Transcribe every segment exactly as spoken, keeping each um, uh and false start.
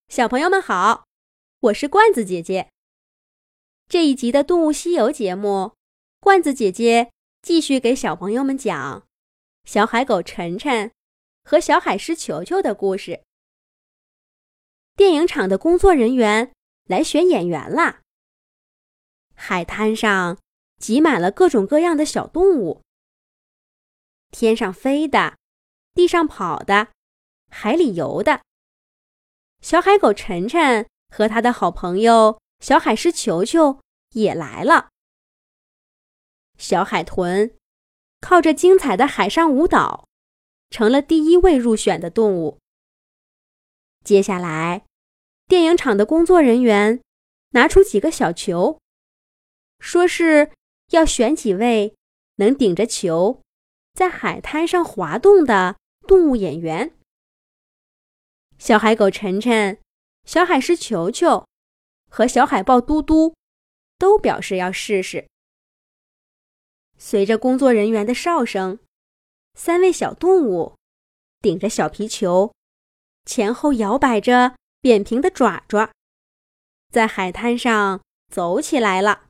小朋友们好，我是罐子姐姐。这一集的动物西游节目，罐子姐姐继续给小朋友们讲小海狗晨晨和小海狮球球的故事。电影厂的工作人员来选演员啦。海滩上挤满了各种各样的小动物，天上飞的，地上跑的，海里游的。小海狗晨晨和他的好朋友小海狮球球也来了。小海豚靠着精彩的海上舞蹈，成了第一位入选的动物。接下来，电影厂的工作人员拿出几个小球，说是要选几位能顶着球在海滩上滑动的动物演员。小海狗晨晨、小海狮球球和小海豹嘟嘟都表示要试试。随着工作人员的哨声，三位小动物顶着小皮球，前后摇摆着扁平的爪爪，在海滩上走起来了。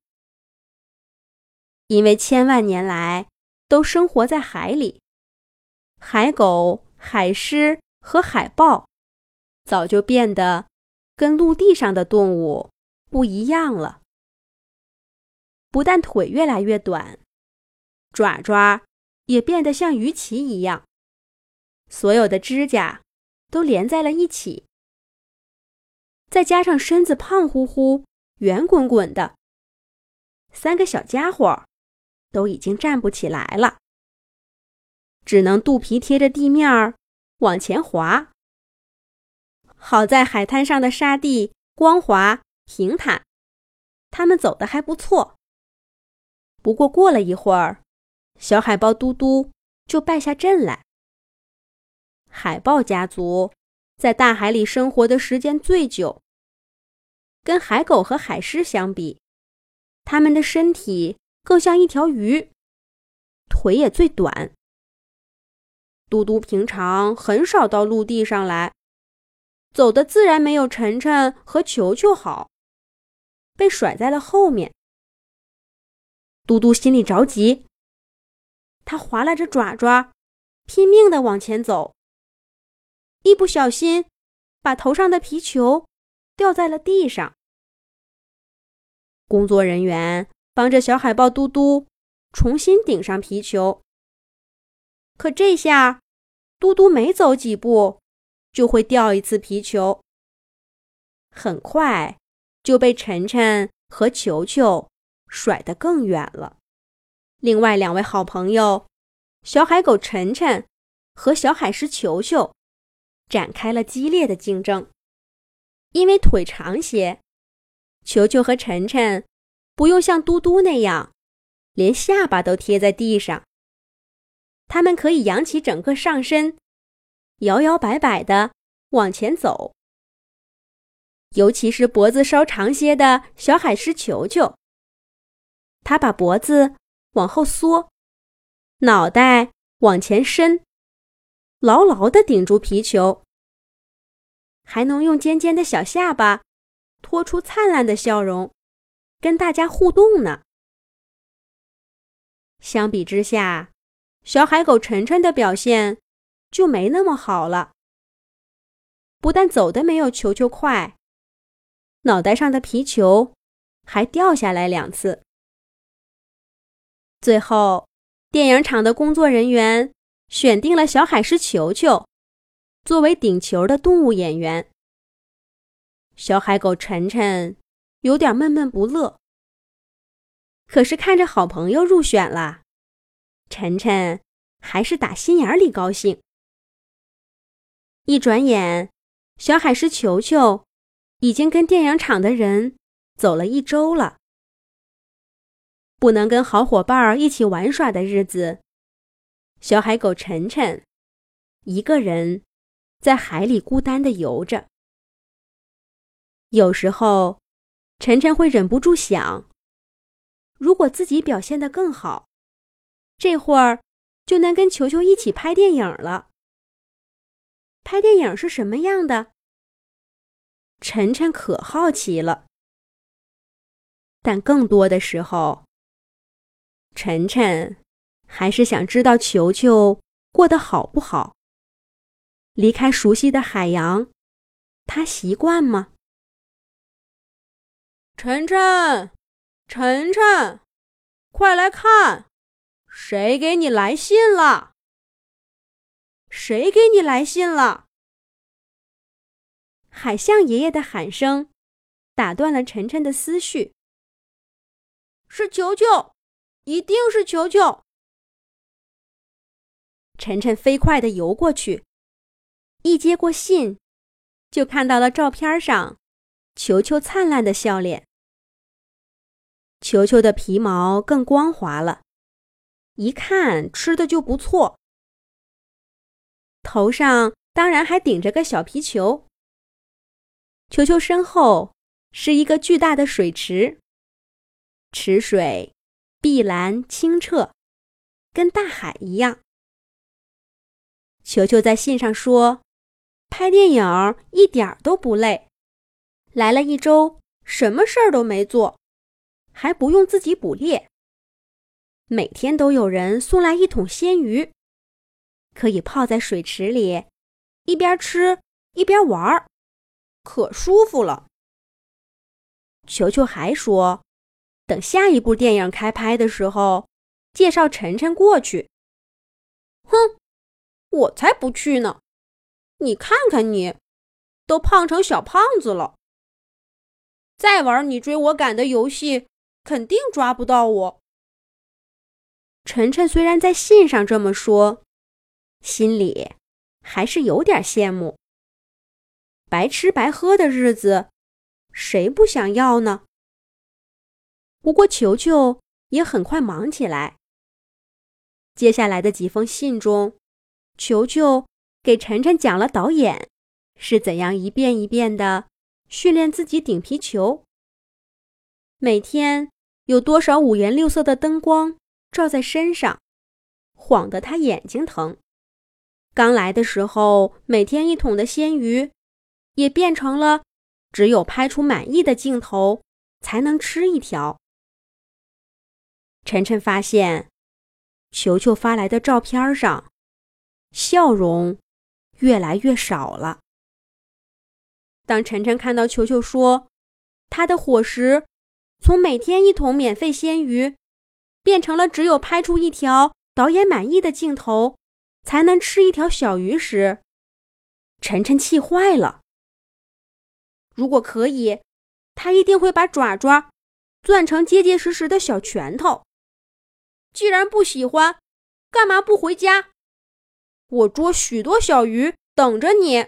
因为千万年来都生活在海里，海狗、海狮和海豹早就变得跟陆地上的动物不一样了。不但腿越来越短，爪爪也变得像鱼鳍一样，所有的指甲都连在了一起。再加上身子胖乎乎、圆滚滚的，三个小家伙都已经站不起来了，只能肚皮贴着地面往前滑。好在海滩上的沙地光滑平坦，他们走得还不错。不过过了一会儿，小海豹嘟嘟就败下阵来。海豹家族在大海里生活的时间最久，跟海狗和海狮相比，它们的身体更像一条鱼，腿也最短。嘟嘟平常很少到陆地上来，走得自然没有晨晨和球球好，被甩在了后面。嘟嘟心里着急，他划拉着爪爪，拼命地往前走，一不小心把头上的皮球掉在了地上。工作人员帮着小海豹嘟嘟重新顶上皮球，可这下嘟嘟没走几步就会掉一次皮球，很快就被晨晨和球球甩得更远了。另外两位好朋友小海狗晨晨和小海狮球球展开了激烈的竞争。因为腿长些，球球和晨晨不用像嘟嘟那样连下巴都贴在地上，他们可以扬起整个上身，摇摇摆摆地往前走。尤其是脖子稍长些的小海狮球球，他把脖子往后缩，脑袋往前伸，牢牢地顶住皮球，还能用尖尖的小下巴拖出灿烂的笑容，跟大家互动呢。相比之下，小海狗晨晨的表现就没那么好了。不但走得没有球球快，脑袋上的皮球还掉下来两次。最后，电影厂的工作人员选定了小海狮球球作为顶球的动物演员。小海狗晨晨有点闷闷不乐，可是看着好朋友入选了，晨晨还是打心眼里高兴。一转眼，小海狮球球已经跟电影厂的人走了一周了。不能跟好伙伴一起玩耍的日子，小海狗晨晨一个人在海里孤单地游着。有时候，晨晨会忍不住想，如果自己表现得更好，这会儿就能跟球球一起拍电影了。拍电影是什么样的？ 晨晨可好奇了。但更多的时候，晨晨还是想知道球球过得好不好。离开熟悉的海洋，他习惯吗？晨晨，晨晨，快来看，谁给你来信了？谁给你来信了？海象爷爷的喊声打断了晨晨的思绪。是球球，一定是球球。晨晨飞快地游过去，一接过信，就看到了照片上球球灿烂的笑脸。球球的皮毛更光滑了，一看吃的就不错。头上当然还顶着个小皮球。球球身后是一个巨大的水池，池水碧蓝清澈，跟大海一样。球球在信上说，拍电影一点都不累，来了一周什么事儿都没做，还不用自己捕猎。每天都有人送来一桶鲜鱼，可以泡在水池里，一边吃一边玩，可舒服了。球球还说，等下一部电影开拍的时候，介绍晨晨过去。哼，我才不去呢！你看看你，都胖成小胖子了。再玩你追我赶的游戏，肯定抓不到我。晨晨虽然在信上这么说，心里还是有点羡慕。白吃白喝的日子，谁不想要呢？不过球球也很快忙起来。接下来的几封信中，球球给晨晨讲了导演是怎样一遍一遍地训练自己顶皮球，每天有多少五颜六色的灯光照在身上，晃得他眼睛疼。刚来的时候，每天一桶的鲜鱼也变成了只有拍出满意的镜头才能吃一条。晨晨发现，球球发来的照片上，笑容越来越少了。当晨晨看到球球说，他的伙食从每天一桶免费鲜鱼，变成了只有拍出一条导演满意的镜头才能吃一条小鱼时，晨晨气坏了。如果可以，他一定会把爪爪攥成结结实实的小拳头。既然不喜欢，干嘛不回家？我捉许多小鱼等着你。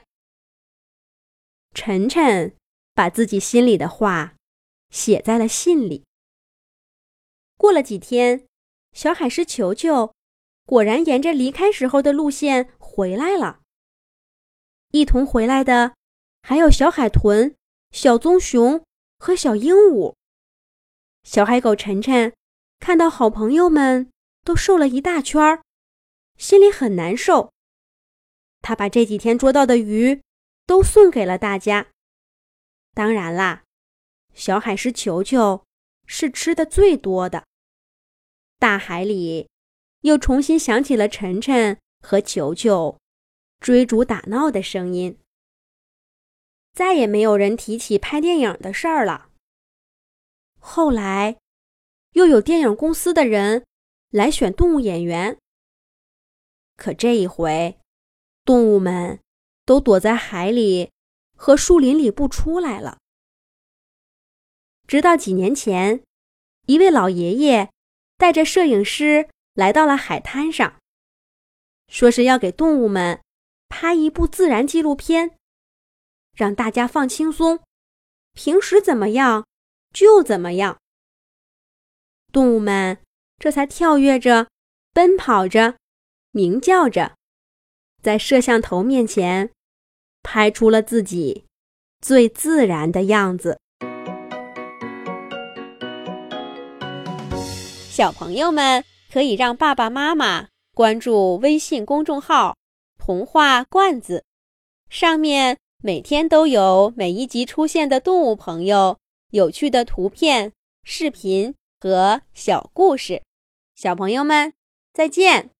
晨晨把自己心里的话写在了信里。过了几天，小海狮球球果然沿着离开时候的路线回来了。一同回来的还有小海豚、小棕熊和小鹦鹉。小海狗晨晨看到好朋友们都瘦了一大圈，心里很难受。他把这几天捉到的鱼都送给了大家。当然啦，小海狮球球是吃的最多的。大海里又重新响起了晨晨和球球追逐打闹的声音。再也没有人提起拍电影的事儿了。后来又有电影公司的人来选动物演员，可这一回动物们都躲在海里和树林里不出来了。直到几年前，一位老爷爷带着摄影师来到了海滩上，说是要给动物们拍一部自然纪录片，让大家放轻松，平时怎么样就怎么样。动物们这才跳跃着，奔跑着，鸣叫着，在摄像头面前拍出了自己最自然的样子。小朋友们可以让爸爸妈妈关注微信公众号童话罐子，上面每天都有每一集出现的动物朋友有趣的图片、视频和小故事。小朋友们，再见。